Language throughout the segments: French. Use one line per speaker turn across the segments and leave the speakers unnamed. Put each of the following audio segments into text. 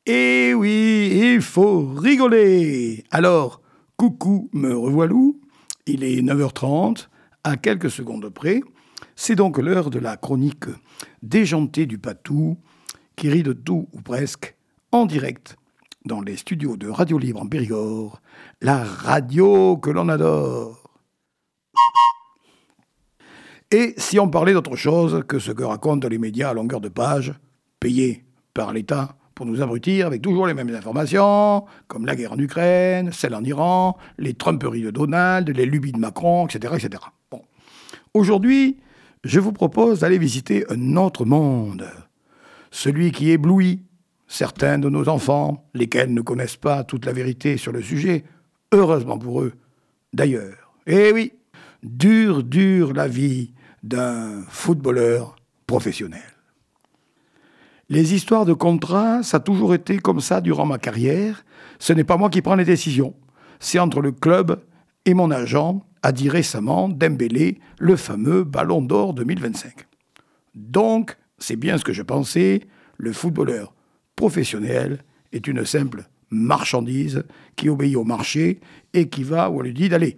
Et oui, il faut rigoler. Alors, coucou, me revoilou. Il est 9h30, à quelques secondes près. C'est donc l'heure de la chronique déjantée du Patou, qui rit de tout ou presque, en direct, dans les studios de Radio Libre en Périgord, la radio que l'on adore. Et si on parlait d'autre chose que ce que racontent les médias à longueur de page, payés par l'État pour nous abrutir avec toujours les mêmes informations, comme la guerre en Ukraine, celle en Iran, les tromperies de Donald, les lubies de Macron, etc. etc. Bon. Aujourd'hui, je vous propose d'aller visiter un autre monde, celui qui éblouit certains de nos enfants, lesquels ne connaissent pas toute la vérité sur le sujet, heureusement pour eux, d'ailleurs. Eh oui, dure la vie d'un footballeur professionnel. Les histoires de contrat, ça a toujours été comme ça durant ma carrière. Ce n'est pas moi qui prends les décisions. C'est entre le club et mon agent, a dit récemment Dembélé, le fameux Ballon d'Or 2025. Donc, c'est bien ce que je pensais, le footballeur professionnel est une simple marchandise qui obéit au marché et qui va où on lui dit d'aller.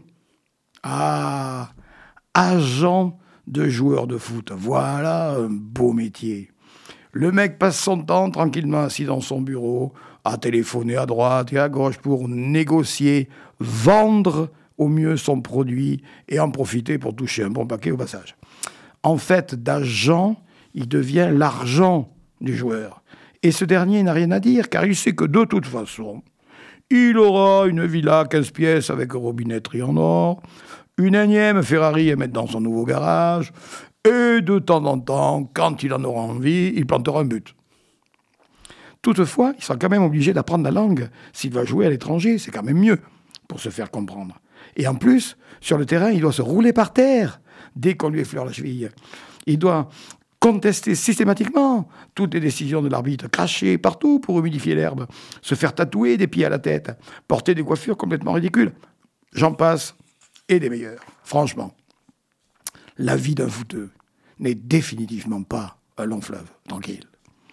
Ah, agent de joueur de foot, voilà un beau métier. Le mec passe son temps tranquillement assis dans son bureau, à téléphoner à droite et à gauche pour négocier, vendre au mieux son produit et en profiter pour toucher un bon paquet au passage. En fait, d'agent, il devient l'argent du joueur. Et ce dernier n'a rien à dire, car il sait que de toute façon, il aura une villa 15 pièces avec robinetterie en or, une énième Ferrari à mettre dans son nouveau garage, et de temps en temps, quand il en aura envie, il plantera un but. Toutefois, il sera quand même obligé d'apprendre la langue. S'il va jouer à l'étranger, c'est quand même mieux pour se faire comprendre. Et en plus, sur le terrain, il doit se rouler par terre dès qu'on lui effleure la cheville. Il doit contester systématiquement toutes les décisions de l'arbitre, cracher partout pour humidifier l'herbe, se faire tatouer des pieds à la tête, porter des coiffures complètement ridicules. J'en passe, et des meilleurs. Franchement, la vie d'un footeux n'est définitivement pas un long fleuve tranquille.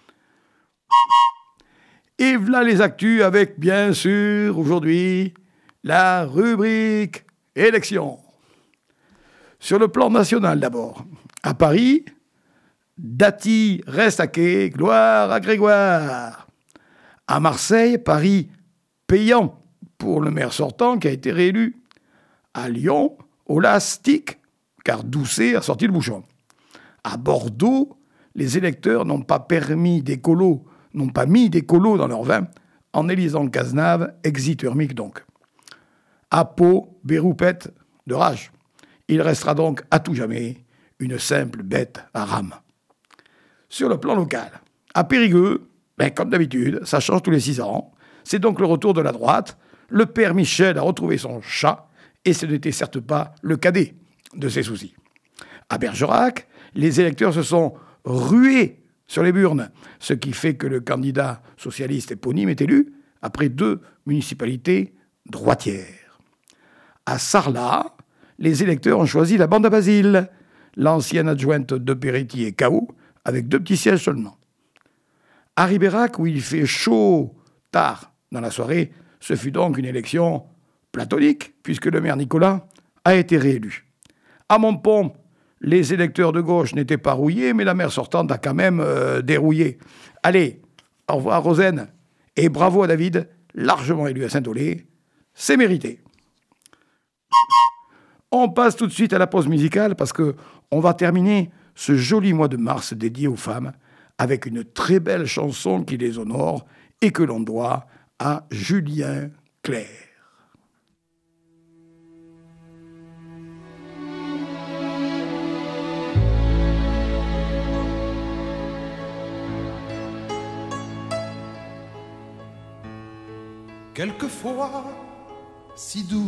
Et voilà les actus avec, bien sûr, aujourd'hui, la rubrique élection. Sur le plan national d'abord, à Paris, Dati reste à quai, gloire à Grégoire. À Marseille, Paris payant pour le maire sortant qui a été réélu. À Lyon, Olastique, car Doucet a sorti le bouchon. À Bordeaux, les électeurs n'ont pas mis des colos dans leur vin en élisant Cazenave, exit Urmic donc. À Pau, Bérou pète de rage. Il restera donc à tout jamais une simple bête à rame. Sur le plan local, à Périgueux, comme d'habitude, ça change tous les 6 ans. C'est donc le retour de la droite. Le père Michel a retrouvé son chat et ce n'était certes pas le cadet de ses soucis. À Bergerac, les électeurs se sont rués sur les burnes, ce qui fait que le candidat socialiste éponyme est élu après 2 municipalités droitières. À Sarlat, les électeurs ont choisi la bande à Basile, l'ancienne adjointe de Peretti et Cao, avec 2 petits sièges seulement. À Ribérac, où il fait chaud tard dans la soirée, ce fut donc une élection platonique, puisque le maire Nicolas a été réélu. À Montpont, les électeurs de gauche n'étaient pas rouillés, mais la maire sortante a quand même dérouillé. Allez, au revoir Rosen, et bravo à David, largement élu à Saint-Olé, c'est mérité. On passe tout de suite à la pause musicale, parce qu'on va terminer ce joli mois de mars dédié aux femmes avec une très belle chanson qui les honore et que l'on doit à Julien Clerc.
Quelquefois si douce,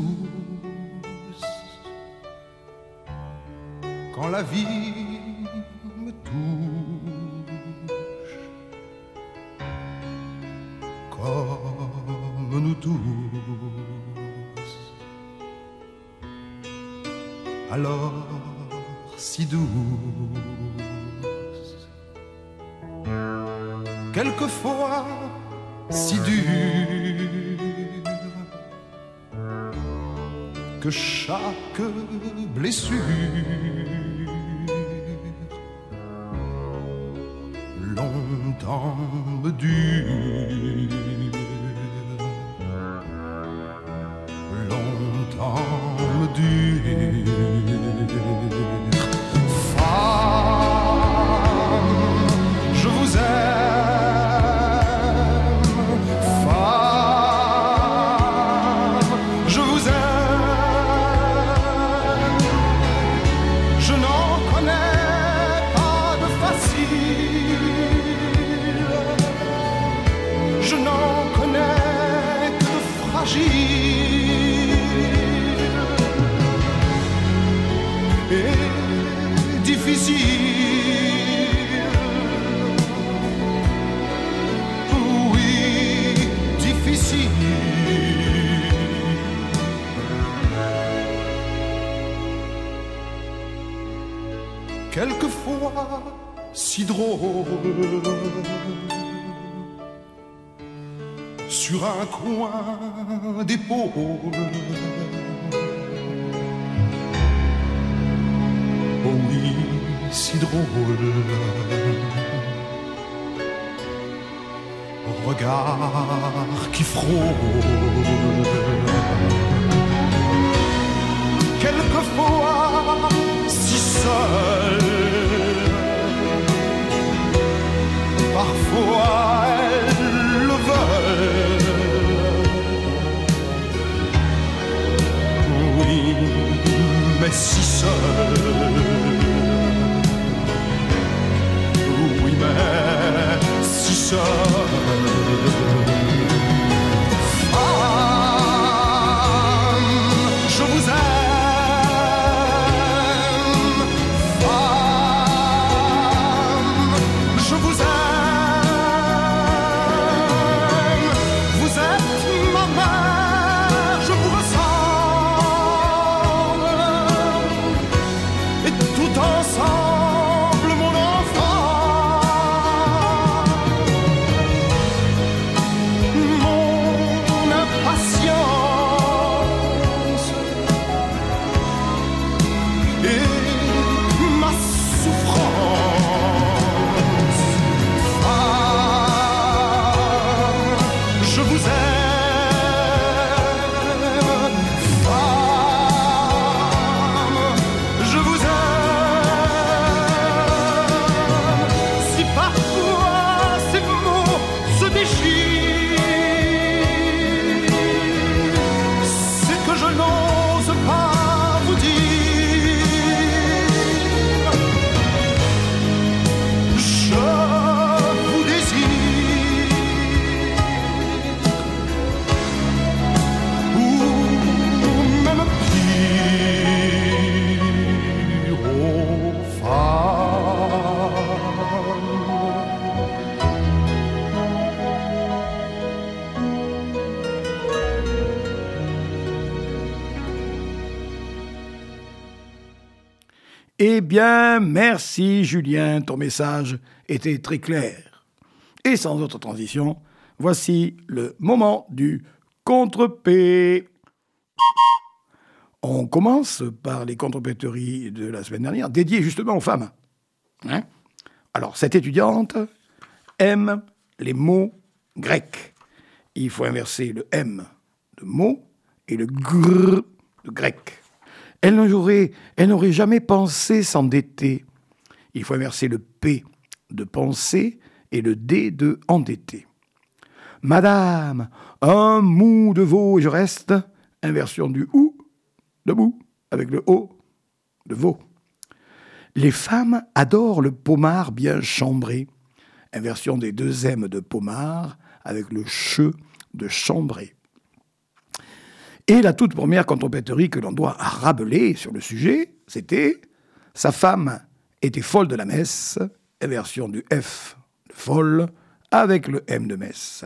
quand la vie me touche, comme nous tous, alors si douce. Quelquefois si dur que chaque blessure longtemps me dure, longtemps me dure. Femme, je vous aime. Femme, je vous aime. Je n'en connais pas de facile, je n'en connais que de fragile et difficile. Oui, difficile. Quelquefois si drôle, sur un coin d'épaule. Oh oui, si drôle. Regard qui frôle. Quelquefois si seul, parfois elles le veulent. Oui, mais si seul. Oui, mais si seul. Femme, je vous aime.
Eh bien, merci Julien, ton message était très clair. Et sans autre transition, voici le moment du contre-P. On commence par les contre-péteries de la semaine dernière, dédiées justement aux femmes. Hein ? Alors, cette étudiante aime les mots grecs. Il faut inverser le M de mot et le gr de grec. Elle n'aurait jamais pensé s'endetter. Il faut inverser le P de penser et le D de endetter. Madame, un mou de veau et je reste. Inversion du ou, debout, avec le O de veau. Les femmes adorent le pommard bien chambré. Inversion des deux M de pommard avec le che de chambré. Et la toute première contrepéterie que l'on doit rabeler sur le sujet, c'était « Sa femme était folle de la messe », inversion du F de folle, avec le M de messe.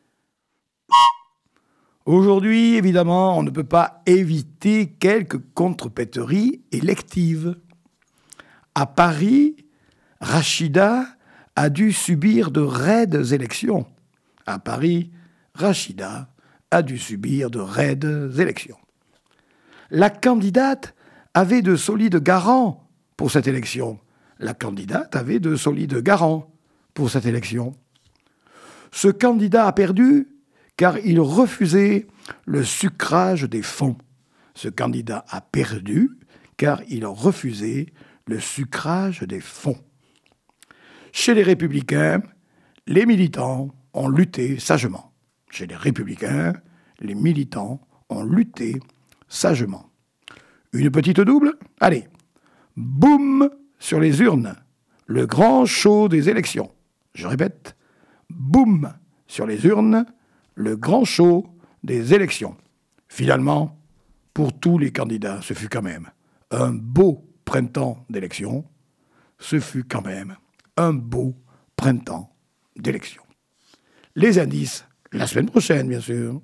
Aujourd'hui, évidemment, on ne peut pas éviter quelques contrepéteries électives. À Paris, Rachida a dû subir de raides élections. À Paris, Rachida a dû subir de raides élections. La candidate avait de solides garants pour cette élection. La candidate avait de solides garants pour cette élection. Ce candidat a perdu car il refusait le sucrage des fonds. Ce candidat a perdu car il refusait le sucrage des fonds. Chez les Républicains, les militants ont lutté sagement. Chez les Républicains, les militants ont lutté sagement. Une petite double? Allez, boum sur les urnes, le grand show des élections. Je répète, boum sur les urnes, le grand show des élections. Finalement, pour tous les candidats, ce fut quand même un beau printemps d'élections. Ce fut quand même un beau printemps d'élections. Les indices, la semaine prochaine, bien sûr.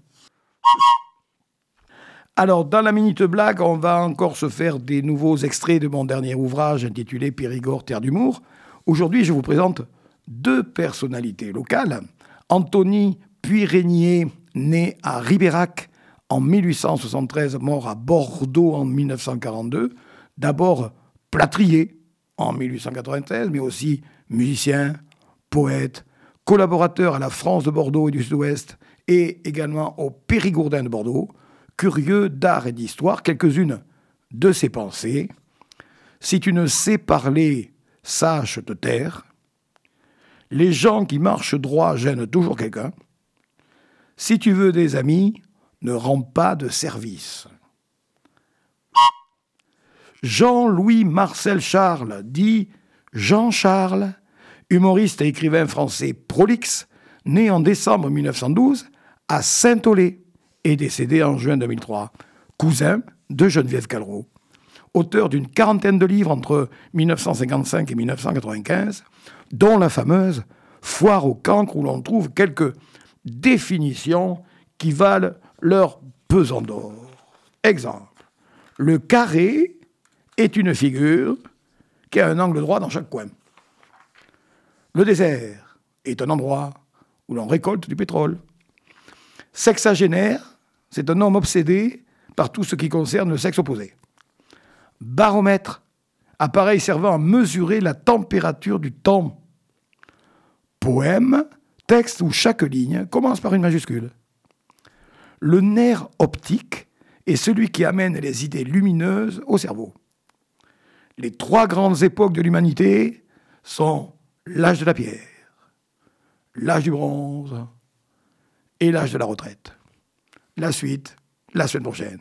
Alors, dans la Minute Blague, on va encore se faire des nouveaux extraits de mon dernier ouvrage intitulé Périgord, terre d'humour. Aujourd'hui, je vous présente deux personnalités locales. Anthony Puy-Régnier, né à Ribérac en 1873, mort à Bordeaux en 1942. D'abord plâtrier en 1896, mais aussi musicien, poète, collaborateur à la France de Bordeaux et du Sud-Ouest et également au Périgourdin de Bordeaux. Curieux d'art et d'histoire, quelques-unes de ses pensées. Si tu ne sais parler, sache te taire. Les gens qui marchent droit gênent toujours quelqu'un. Si tu veux des amis, ne rends pas de service. Jean-Louis Marcel Charles, dit Jean-Charles, humoriste et écrivain français prolixe, né en décembre 1912 à Saint-Aulé et décédé en juin 2003, cousin de Geneviève Calreau. Auteur d'une quarantaine de livres entre 1955 et 1995, dont la fameuse Foire au cancre, où l'on trouve quelques définitions qui valent leur pesant d'or. Exemple, le carré est une figure qui a un angle droit dans chaque coin. Le désert est un endroit où l'on récolte du pétrole. Sexagénaire, c'est un homme obsédé par tout ce qui concerne le sexe opposé. Baromètre, appareil servant à mesurer la température du temps. Poème, texte où chaque ligne commence par une majuscule. Le nerf optique est celui qui amène les idées lumineuses au cerveau. Les trois grandes époques de l'humanité sont l'âge de la pierre, l'âge du bronze et l'âge de la retraite. La suite, la semaine prochaine.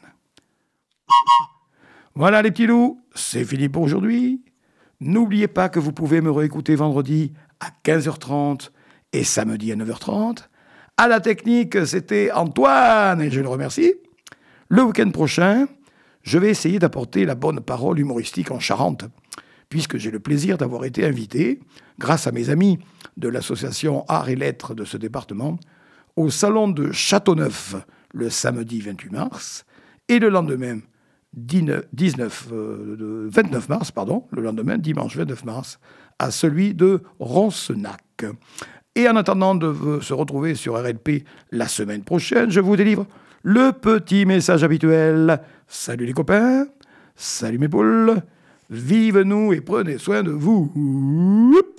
Voilà les petits loups, c'est fini pour aujourd'hui. N'oubliez pas que vous pouvez me réécouter vendredi à 15h30 et samedi à 9h30. À la technique, c'était Antoine et je le remercie. Le week-end prochain, je vais essayer d'apporter la bonne parole humoristique en Charente, puisque j'ai le plaisir d'avoir été invité, grâce à mes amis de l'association Arts et Lettres de ce département, au salon de Châteauneuf le samedi 28 mars et le lendemain 29 mars, le lendemain dimanche 29 mars, à celui de Roncenac. Et en attendant de se retrouver sur RLP la semaine prochaine, je vous délivre le petit message habituel. Salut les copains, salut mes poules, vive nous et prenez soin de vous.